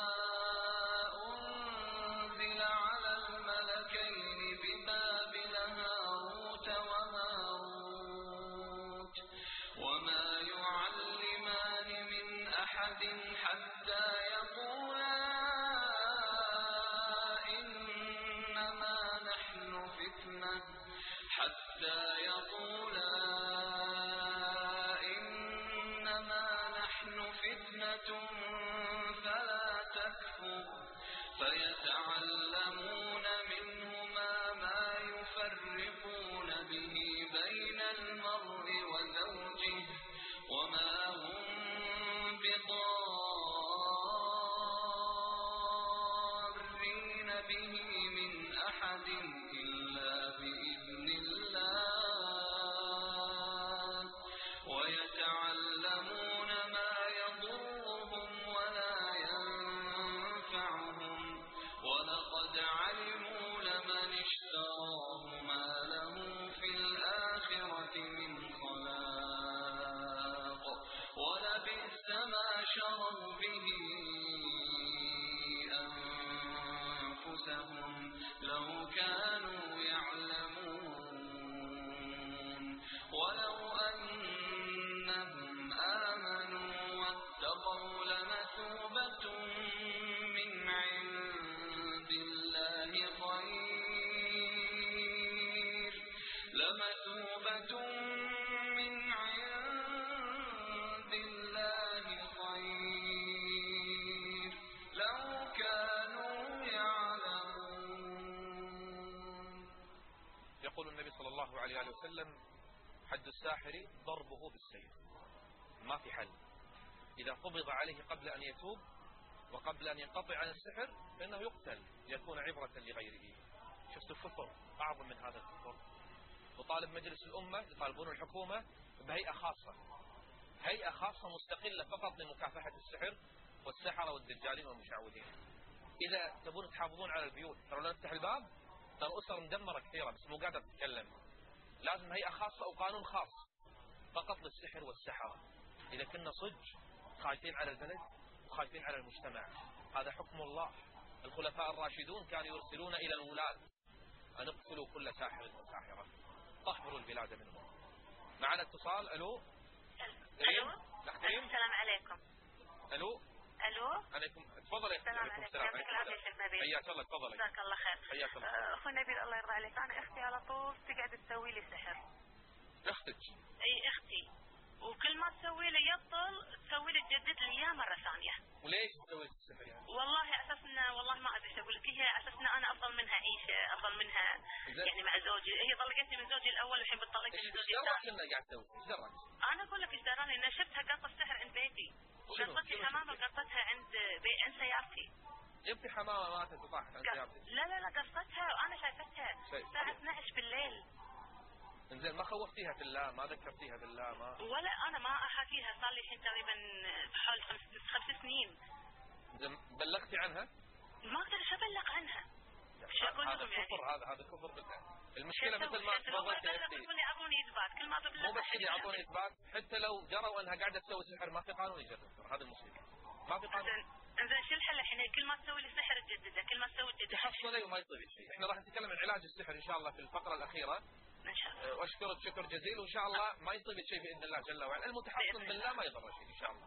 أنزل على الملكين ببابل هاروت وماروت وما يعلمان من أحد حتى يقولا إنما نحن فتنة حتى يقولا إنما نحن فتنة فلا تكفر فيتعلمون منهما ما يفرقون به بين المرء وزوجه وما هم بضارين به من أحد إلا بإذن الله ويتعلمون ما يضرهم ولا ينفعهم ولقد علموا لمن اشتراه ما له في الآخرة من خلاق ولبئس ما شروا به أنفسهم لو كانوا يعلمون ولو أنهم آمنوا واتقوا لمثوبة من عند الله خير لمثوبة من عند الله خير لو كانوا يعلمون. يقول النبي صلى الله عليه وسلم حد الساحر ضربه بالسيف ما في حل إذا قبض عليه قبل أن يتوب وقبل أن ينقطع عن السحر فإنه يقتل ليكون عبرة لغيره. شفت الكفر أعظم من هذا الكفر. وطالب مجلس الأمة يطالبون الحكومة بهيئة خاصة هيئة خاصة مستقلة فقط لمكافحة السحر والسحرة والدجالين والمشعوذين. إذا تبون تحافظون على البيوت ترى لو نفتح الباب ترى أسر مدمرة كثيرة بس مو قادرة تتكلم. لازم هيئة خاصة وقانون خاص فقط للسحر والسحرة. إذا كنا صج خايفين على البلد وخايفين على المجتمع هذا حكم الله. الخلفاء الراشدون كانوا يرسلون إلى الولاة أن اقتلوا كل ساحر وساحرة طهروا البلاد منهم. معنا اتصال. ألو ألو نحترم. السلام عليكم. ألو ألو عليكم. تفضل يا السلام عليكم. يعطيك العافية شيخ نبيل. حياك الله. تفضلي. جزاك الله خير. حياك الله. أخو نبيل الله يرضى عليك أنا أختي على طول تقعد تسوي لي سحر. أختك؟ أي أختي وكل ما تسوي لي يبطل تسوي لي يجدد لي اياه مره ثانيه. وليش تسوي السحر يعني؟ والله اساسنا والله ما ادري ايش اقول لك، هي اساسنا انا افضل منها عيشه، افضل منها يعني مع زوجي، هي طلقتني من زوجي الاول والحين بتطلقني من زوجي الثاني. ايش قاعد تسوي؟ ايش دراك؟ انا اقول لك ايش دراني، ان شفتها قطه السحر عند بيتي، وقطت لي حمامه وقطتها عند بي... عند سيارتي. جبتي حمامه ماتت وطاحت عند سيارتي؟ لا لا لا قصتها وانا شايفتها الساعه اثنعش بالليل. انزين ما خوفتيها في الله؟ ما ذكرتيها بالله؟ ما ولا انا ما احاكيها، صار لي الحين تقريبا حول خمس خمس سنين. زين بلغتي عنها؟ ما اقدر ايش ابلغ عنها؟ شو اقول هذا لهم يعني؟ كفر، هذا هذا كفر بالله. المشكله مثل ما تفضلت يا اختي، يعطوني اثبات كل ما ببلغ، مو بس كذا يعطوني اثبات، حتى لو جروا انها قاعده تسوي سحر ما في قانون يجرب، هذا المصيبه. ما في قانون. انزين شو الحل الحين؟ كل ما تسوي لي سحر تجدده، كل ما تسوي تجدده. تحصلي وما يصير شيء. احنا راح نتكلم عن علاج السحر ان شاء الله في الفقره الاخيره. ان شاء الله. واشكرك شكر جزيل، وان شاء الله ما يصيب شيء باذن الله جل وعلا. المتحصن بالله ما يضر شيء ان شاء الله.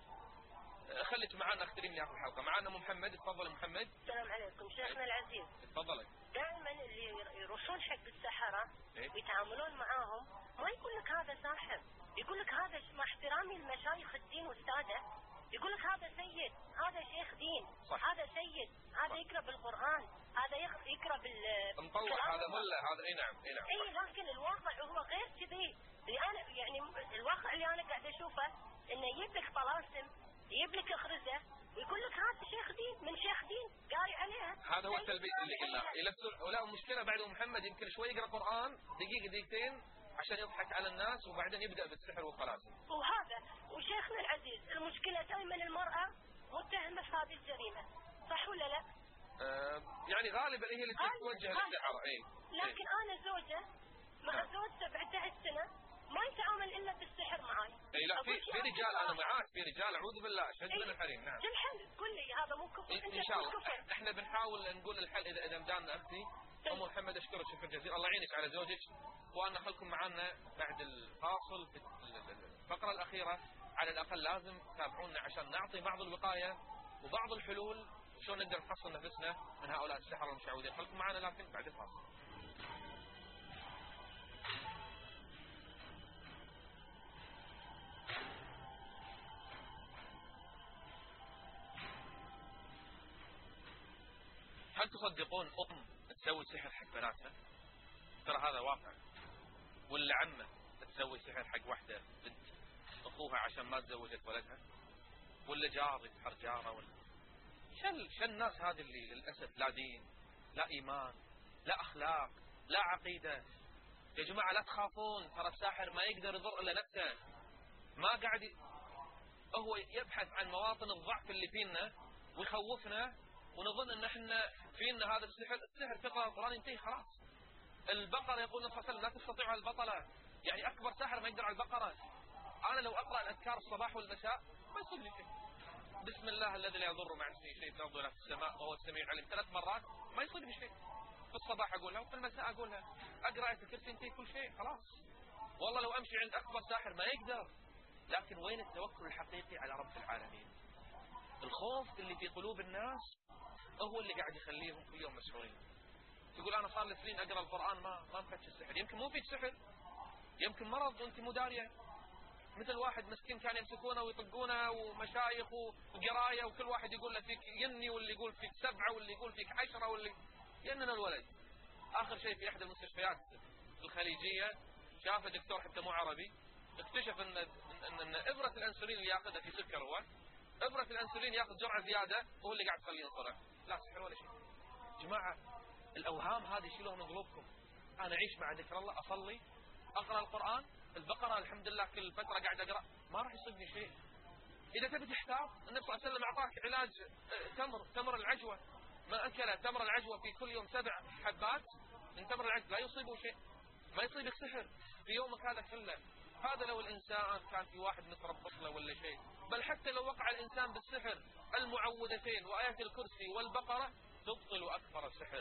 خليك معنا اخترين لي اخر الحلقه. معنا ام محمد، تفضل محمد. السلام عليكم شيخنا العزيز. تفضلي. دائما اللي يروحون حق السحره إيه؟ ويتعاملون معاهم ما يقول لك هذا ساحر، يقول لك هذا مع احترامي لمشايخ الدين والساده، يقول لك هذا سيد، هذا شيخ دين، صح. هذا سيد، هذا يقرا بالقران، هذا يقرا بال مطوع، هذا ملا، هذا اي نعم اي نعم. اي لكن الواقع هو غير كذي. اللي انا يعني الواقع اللي انا قاعد اشوفه انه يجيب لك طلاسم، يجيب لك اخرزه، ويقول لك هذا شيخ دين من شيخ دين قاري عليها. هذا هو التلبيس اللي قلنا. يلبسون ولا المشكله بعد محمد يمكن شوي يقرا قران دقيقه دقيقتين عشان يضحك على الناس، وبعدين يبدا بالسحر والطلاسم. وهذا وشيخنا العزيز المشكله دائما المراه متهمه في هذه الجريمه، صح ولا لا؟ آه يعني غالبا هي اللي تتوجه للسحر. اي لكن إيه؟ انا زوجه مع زوجته بعد أحد عشر سنه ما يتعامل الا بالسحر معي. اي لا في في رجال، انا معاك، في رجال اعوذ بالله اشد من الحريم. نعم. شو الحل؟ قل لي هذا مو كفر. ان شاء الله احنا بنحاول نقول الحل اذا اذا مدانا اختي. ام محمد اشكرك شكرا جزيلا، الله يعينك على زوجك، وانا خلكم معنا بعد الفاصل في الفقره الاخيره. على الاقل لازم تتابعونا عشان نعطي بعض الوقايه وبعض الحلول شلون نقدر نحصن نفسنا من هؤلاء السحرة المشعوذين. خلكم معنا لكن بعد الفاصل. هل تصدقون أم تسوي سحر حق بناتها؟ ترى هذا واقع. ولا عمة تسوي سحر حق واحدة بنت أخوها عشان ما تزوجت ولدها؟ ولا جار يسحر جاره؟ ولا شل شل الناس هذه اللي للأسف لا دين لا إيمان لا أخلاق لا عقيدة. يا جماعة لا تخافون، ترى الساحر ما يقدر يضر إلا نفسه. ما قاعد ي... هو يبحث عن مواطن الضعف اللي فينا ويخوفنا ونظن ان احنا فينا هذا السحر. السحر تقرأ القرآن ينتهي خلاص. البقرة يقول النبي صلى الله عليه وسلم لا تستطيع على البطلة، يعني أكبر ساحر ما يقدر على البقرة. أنا لو أقرأ الأذكار الصباح والمساء ما يصير لي شيء. بسم الله الذي لا يضر مع اسمه شيء في الأرض ولا في السماء وهو السميع العليم ثلاث مرات ما يصير لي شيء. في الصباح أقولها وفي المساء أقولها. أقرأ آية الكرسي ينتهي كل شيء خلاص. والله لو أمشي عند أكبر ساحر ما يقدر. لكن وين التوكل الحقيقي على رب العالمين؟ الخوف اللي في قلوب الناس هو اللي قاعد يخليهم كل يوم مسحورين. تقول أنا صار لي سنين أقرأ القرآن ما ما مفتش السحر. يمكن مو فيك سحر، يمكن مرض وأنت مو دارية. مثل واحد مسكين كان يمسكونه ويطقونه ومشايخ وقراية وكل واحد يقول له فيك يني، واللي يقول فيك سبعة، واللي يقول فيك عشرة، واللي يننا الولد. آخر شيء في أحد المستشفيات الخليجية شافه دكتور حتى مو عربي، اكتشف ان ان, إن ابرة الانسولين اللي ياخذها في سكر، هو ابرة الانسولين ياخذ جرعة زيادة وهو اللي قاعد تخليه ينصرع. لا سحر ولا شيء. جماعة الأوهام هذه شيلوها من قلوبكم. أنا أعيش مع ذكر الله، أصلي، أقرأ القرآن، البقرة الحمد لله كل فترة قاعد أقرأ، ما راح يصيبني شيء. إذا تبي تحتاط النبي صلى الله عليه وسلم أعطاك علاج تمر، تمر العجوة، ما أكل تمر العجوة في كل يوم سبع حبات من تمر العجوة لا يصيبه شيء، ما يصيبك سحر في يومك هذا كله. هذا لو الإنسان كان في واحد متربص له ولا شيء. بل حتى لو وقع الإنسان بالسحر المعوذتين وآية الكرسي والبقرة تبطل أكبر السحر.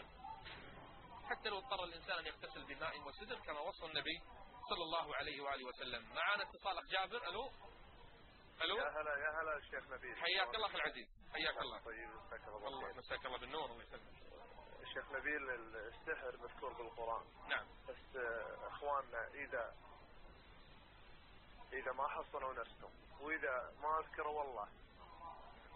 حتى لو اضطر الإنسان أن يغتسل بماء وسدر كما وصى النبي صلى الله عليه وآله وسلم. معانا اتصال أخ جابر. ألو ألو. يا هلا يا هلا الشيخ نبيل. حياك الله أخي العزيز. حياك الله. طيب مساك الله الله مساك الله بالنور. الله يسلمك. الشيخ نبيل السحر مذكور بالقرآن. نعم. بس اخواننا إذا إذا ما حصنوا نفسهم وإذا ما أذكروا والله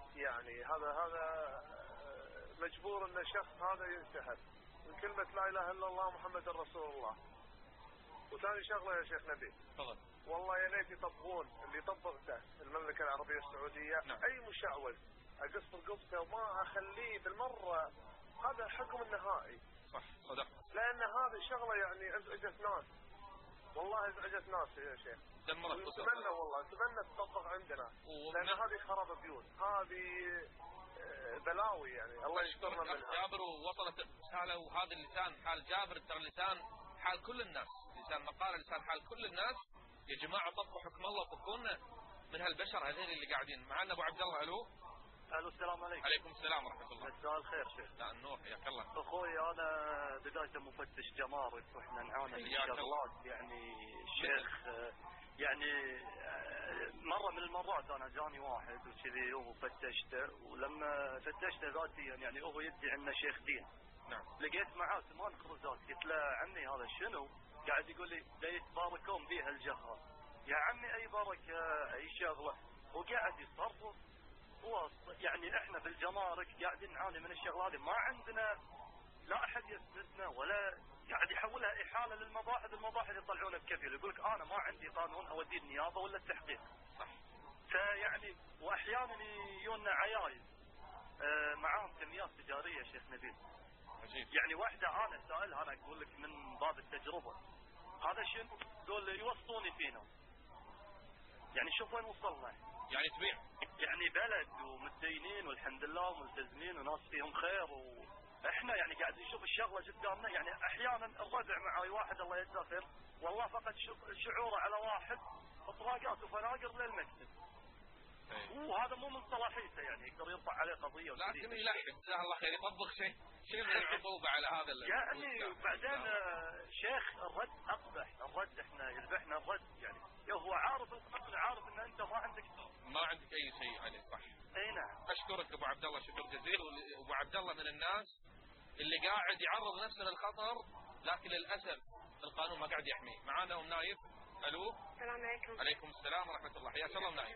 يعني هذا هذا مجبور ان الشخص هذا ينسحب من كلمة لا اله الا الله محمد رسول الله. وثاني شغلة يا شيخ نبيل، تفضل. والله يا ليت يطبقون اللي طبقته المملكة العربية السعودية. نعم. اي مشعوذ اقص رقبته وما اخليه بالمرة، هذا حكم النهائي. صح صدق. لان هذه شغلة يعني ازعجت ناس، والله ازعجت ناس يا شيخ. نتمنى والله نتمنى تطبق عندنا، لان هذه خراب بيوت، هذه بلاوي يعني الله يسترنا منها. جابر ووصلت رسالة، وهذا اللسان حال جابر ترى لسان حال كل الناس، لسان مقال لسان حال كل الناس. يا جماعة طبقوا حكم الله وفكونا من هالبشر هذين اللي قاعدين معنا. ابو عبد الله الو. الو السلام عليكم. عليكم السلام ورحمة الله. مساء الخير شيخ. مساء النور حياك الله. اخوي انا بداية مفتش جمارك واحنا نعاني من شغلات يعني الشيخ يعني مرة من المرات انا جاني واحد وكذي وفتشته، ولما فتشته ذاتيا يعني هو يدعي انه شيخ دين. نعم. لقيت معاه ثمان خرزات، قلت له عمي هذا شنو؟ قاعد يقول لي لا يتباركون بها الجهال. يا عمي اي بركة اي شغلة، وقاعد يصرف. هو يعني احنا بالجمارك قاعدين نعاني من الشغله هذه، ما عندنا لا احد يسندنا ولا قاعد يحولها احاله للمباحث، المباحث يطلعونه بكفيل، يقول لك انا ما عندي قانون اودي النيابه ولا التحقيق. صح. فيعني واحيانا يجونا عيايز آه معاهم كميات تجاريه شيخ نبيل. عجيب. يعني واحده انا سائلها انا اقول لك من باب التجربه، هذا شنو؟ تقول يوصوني فينا. يعني شوف وين وصلنا. يعني تبيع. يعني بلد ومتدينين والحمد لله ملتزمين وناس فيهم خير، واحنا يعني قاعد نشوف الشغله قدامنا. يعني احيانا الربع معاي واحد الله يجزاه خير، والله فقط شعوره على واحد اطراقات وفناقر للمكتب. وهذا مو من صلاحيته يعني يقدر يرفع عليه قضيه. لكن يلحق جزاه الله خير يطبق شيء شيء من العقوبه على هذا يعني. وبعدين شيخ الرد اقبح، الرد احنا يذبحنا الرد يعني. هو عارف القانون، عارف ان انت ما عندك ما عندك اي شيء عليه. صح. اي نعم. اشكرك ابو عبد الله شكر جزيل. وابو عبد الله من الناس اللي قاعد يعرض نفسه للخطر، لكن للاسف القانون ما قاعد يحميه. معانا ام نايف. الو. السلام عليكم. عليكم السلام ورحمه الله. حياك الله ام نايف.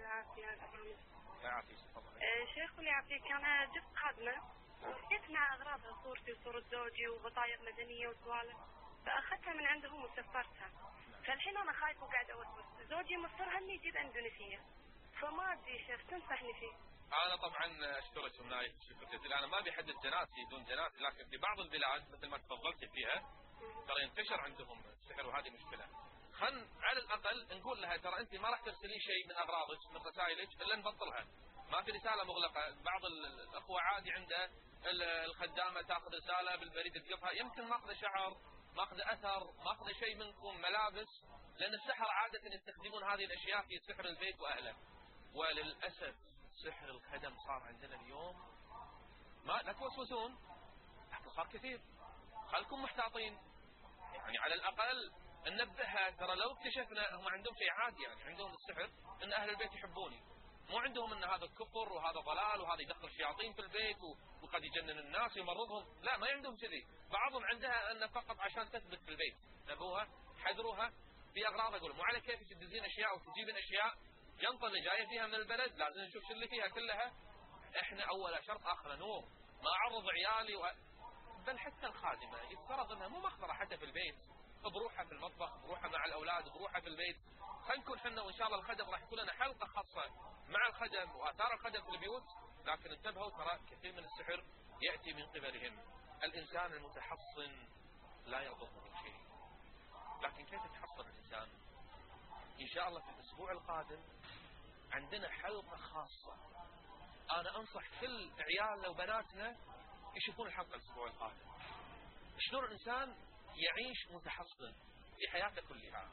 لا يعافيك. تفضل. شيخ الله يعافيك، انا جبت خادمه وجيت مع اغراضها صورتي وصورة زوجي وبطايق مدنيه وسوالف، فاخذتها من عندهم وسفرتها. فالحين انا خايفه وقاعد اوسوس، زوجي مصرها اني يجيب اندونيسيه، فما ادري شيخ تنصحني فيه. انا طبعا اشكرك ام نايف شكر جزيل. انا ما بحدد جناسي دون جناسي، لكن في بعض البلاد مثل ما تفضلت فيها ترى ينتشر عندهم السحر، وهذه مشكله. خل على الاقل نقول لها ترى انت ما راح ترسلي شيء من اغراضك من رسائلك الا نبطلها. ما في رساله مغلقه. بعض الاخوه عادي عنده الخدامه تاخذ رساله بالبريد تقفها، يمكن ماخذ شعر ماخذ اثر ماخذ شيء منكم ملابس، لان السحر عاده يستخدمون هذه الاشياء في سحر البيت واهله. وللاسف سحر الخدم صار عندنا اليوم. ما لا توسوسون، لكن صار كثير. خلكم محتاطين يعني. على الاقل ننبهها ترى لو اكتشفنا هم عندهم شيء عادي يعني عندهم السحر ان اهل البيت يحبوني، مو عندهم ان هذا كفر وهذا ضلال وهذا يدخل شياطين في البيت وقد يجنن الناس ويمرضهم. لا ما عندهم كذي. بعضهم عندها ان فقط عشان تثبت في البيت. نبوها حذروها في اغراض. اقول مو على كيفك تدزين اشياء وتجيبين اشياء جنطه اللي جايه فيها من البلد لازم نشوف شو اللي فيها كلها. احنا اول شرط اخر نور. ما اعرض عيالي و... بل حتى الخادمه يفترض انها مو مخبره حتى في البيت، بروحها في المطبخ، بروحها مع الاولاد، بروحها في البيت. خلينا نكون احنا وان شاء الله الخدم راح يكون لنا حلقه خاصه مع الخدم واثار الخدم في البيوت. لكن انتبهوا ترى كثير من السحر ياتي من قبلهم. الانسان المتحصن لا يضره شيء. لكن كيف يتحصن الانسان؟ ان شاء الله في الاسبوع القادم عندنا حلقه خاصه. انا انصح كل عيالنا وبناتنا يشوفون الحلقه الاسبوع القادم. شلون الانسان يعيش متحصن في حياته كلها.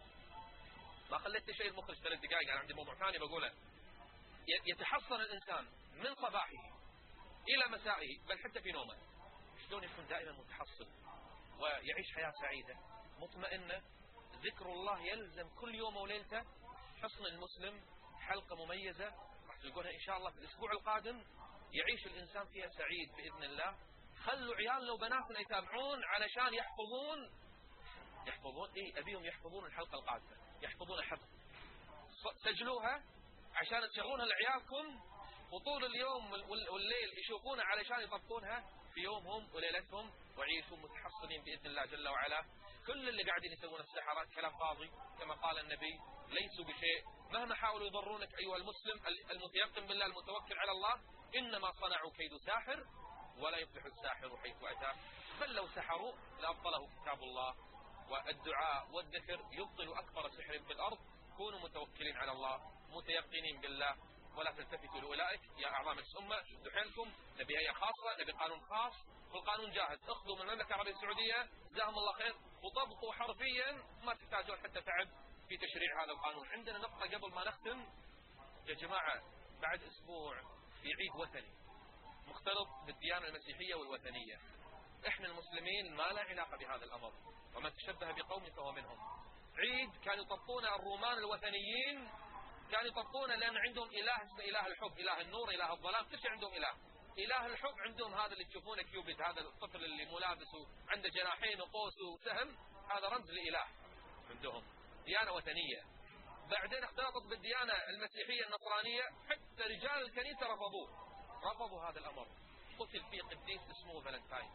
ما خليت شيء المخرج ثلاث دقائق. انا عندي موضوع ثاني بقوله. يتحصن الانسان من صباحه الى مسائه بل حتى في نومه. شلون يكون دائما متحصن ويعيش حياه سعيده مطمئنه. ذكر الله يلزم كل يوم وليلته. حصن المسلم حلقه مميزه راح تلقونها ان شاء الله في الاسبوع القادم. يعيش الانسان فيها سعيد باذن الله. خلوا عيالنا وبناتنا يتابعون علشان يحفظون يحفظون ايه ابيهم يحفظون الحلقه القادمه، يحفظون حفظ. سجلوها عشان تشغلونها لعيالكم وطول اليوم والليل يشوفونها علشان يطبقونها في يومهم وليلتهم ويعيشون متحصنين بإذن الله جل وعلا. كل اللي قاعدين يسوون السحرات كلام فاضي، كما قال النبي ليسوا بشيء. مهما حاولوا يضرونك أيها المسلم المتيقن بالله المتوكل على الله، إنما صنعوا كيد ساحر ولا يفلح الساحر حيث أتى. بل لو سحروا لأبطله كتاب الله، والدعاء والذكر يبطل أكبر سحر في الأرض. كونوا متوكلين على الله متيقنين بالله، ولا تلتفتوا لأولئك. يا أعظم الأمة شدوا حيلكم، نبي هيئة خاصة، نبي قانون خاص، والقانون جاهز. اخذوا من المملكة العربية السعودية جزاهم الله خير وطبقوا حرفيا، ما تحتاجون حتى تعب في تشريع هذا القانون. عندنا نقطة قبل ما نختم يا جماعة، بعد أسبوع في عيد وثني مختلط بالديانة المسيحية والوثنية. احنا المسلمين ما لا علاقة بهذا الأمر، ومن تشبه بقوم فهو منهم. عيد كانوا يطبقون الرومان الوثنيين، كانوا يطبقون لأن عندهم إله اسمه إله الحب، إله النور، إله الظلام، كل شيء عندهم إله. إله الحب عندهم هذا اللي تشوفونه كيوبيد، هذا الطفل اللي ملابس وعنده جناحين وقوس وسهم، هذا رمز لإله عندهم، ديانة وثنية. بعدين اختلطت بالديانة المسيحية النصرانية، حتى رجال الكنيسة رفضوه، رفضوا هذا الأمر. قتل فيه قديس اسمه فالنتاين،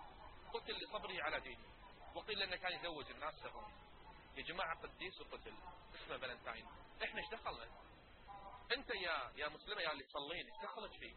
قتل لصبره على دينه، وقيل أنه كان يزوج الناس سرا. يا جماعة قديس وقتل اسمه فالنتاين، احنا ايش دخلنا؟ انت يا يا مسلمة يا اللي تصلين ايش دخلت فيه؟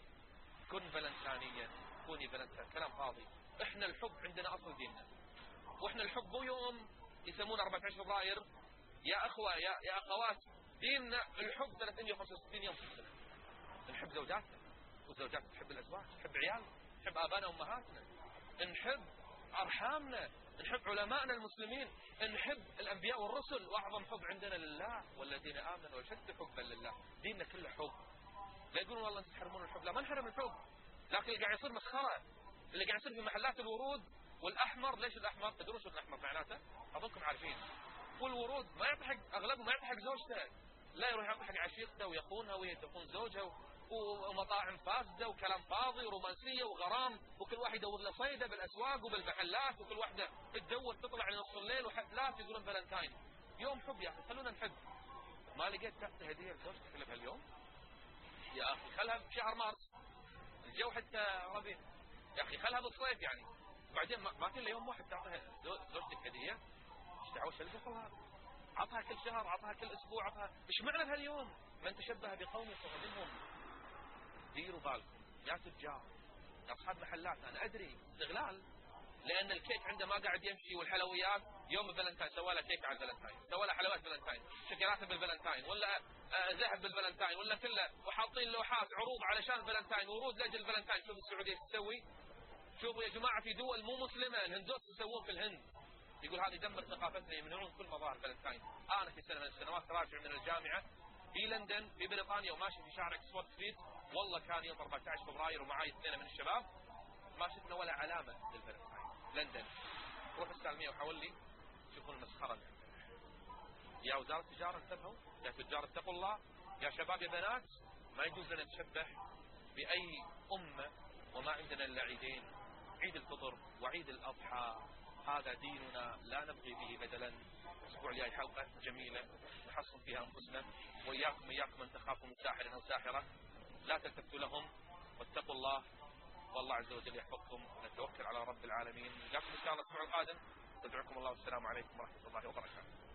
كن فالنتانيا، كوني فالنتان، كلام فاضي. احنا الحب عندنا اصل ديننا، واحنا الحب مو يوم يسمونه أربعة عشر فبراير. يا اخوة يا يا اخوات، ديننا الحب ثلاثمئة وخمسة وستين يوم في السنة. نحب زوجاتنا، وزوجاتنا تحب الازواج، نحب عيالنا، نحب ابائنا وامهاتنا، نحب ارحامنا، نحب علماءنا المسلمين، نحب الأنبياء والرسل. وأعظم حب عندنا لله، والذين آمنوا وشد حبا لله. ديننا كله حب. لا يقولون والله أنتم تحرمون الحب، لا ما نحرم الحب، لكن اللي قاعد يصير مسخرة، اللي قاعد يصير في محلات الورود والأحمر. ليش الأحمر؟ تدرون شو الأحمر معناته؟ أظنكم عارفين. والورود ما يعطي حق، أغلبه ما يعطي حق زوجته، لا يروح يعطي حق عشيقته ويخونها وهي تخون زوجها، ومطاعم فاسدة وكلام فاضي ورومانسية وغرام، وكل واحد يدور له صيدة بالأسواق وبالمحلات، وكل واحدة تدور تطلع لنص الليل وحفلات يقولون فالنتاين. يوم حب يا أخي، خلونا نحب. ما لقيت تعطي هدية لزوجتك إلا بهاليوم؟ يا أخي خلها بشهر مارس، الجو حتى ربيع. يا أخي خلها بالصيف يعني، وبعدين ما كل يوم واحد تعطيها زوجتك هدية. ايش دعوة شو القصة هذا؟ عطها كل شهر، عطها كل أسبوع، عطها. إيش معنى بهاليوم؟ من تشبه بقوم فهو منهم. ديروا بالكم يا تجار، يا أصحاب محلات، أنا أدري استغلال، لأن الكيك عنده ما قاعد يمشي، والحلويات يوم الفالنتاين سوى له كيك على الفالنتاين، سوى له حلويات فالنتاين، شوكولاته بالفالنتاين، ولا آه ذهب بالفالنتاين، ولا كله، وحاطين لوحات عروض علشان الفالنتاين، ورود لأجل الفالنتاين. شوف السعودية تسوي، شوفوا يا جماعة في دول مو مسلمة، الهندوس يسوون في الهند، يقول هذه يدمر ثقافتنا، يمنعون كل مظاهر الفالنتاين. أنا في سنة من السنوات راجع من الجامعة في لندن في بريطانيا، وماشي في شارع اكسفورد ستريت، والله كان يوم أربعة عشر فبراير ومعاي اثنين من الشباب، ما شفنا ولا علامة للفالنتاين. لندن، روح السالمية وحولي شوفون المسخرة اللي عندنا. يا وزارة التجارة انتبهوا، يا تجار اتقوا الله، يا شباب يا بنات، ما يجوز لنا نتشبه بأي أمة، وما عندنا إلا عيدين، عيد الفطر وعيد الأضحى، هذا ديننا لا نبغي به بدلا. الأسبوع الجاي حلقة جميلة نحصن فيها أنفسنا، وإياكم إياكم أن تخافوا من ساحر أو ساحرة، لا تلتفتوا لهم، واتقوا الله، والله عز وجل يحفظكم. ونتوكل على رب العالمين. نلقاكم إن شاء الله الأسبوع القادم، استودعكم الله والسلام عليكم ورحمة الله وبركاته.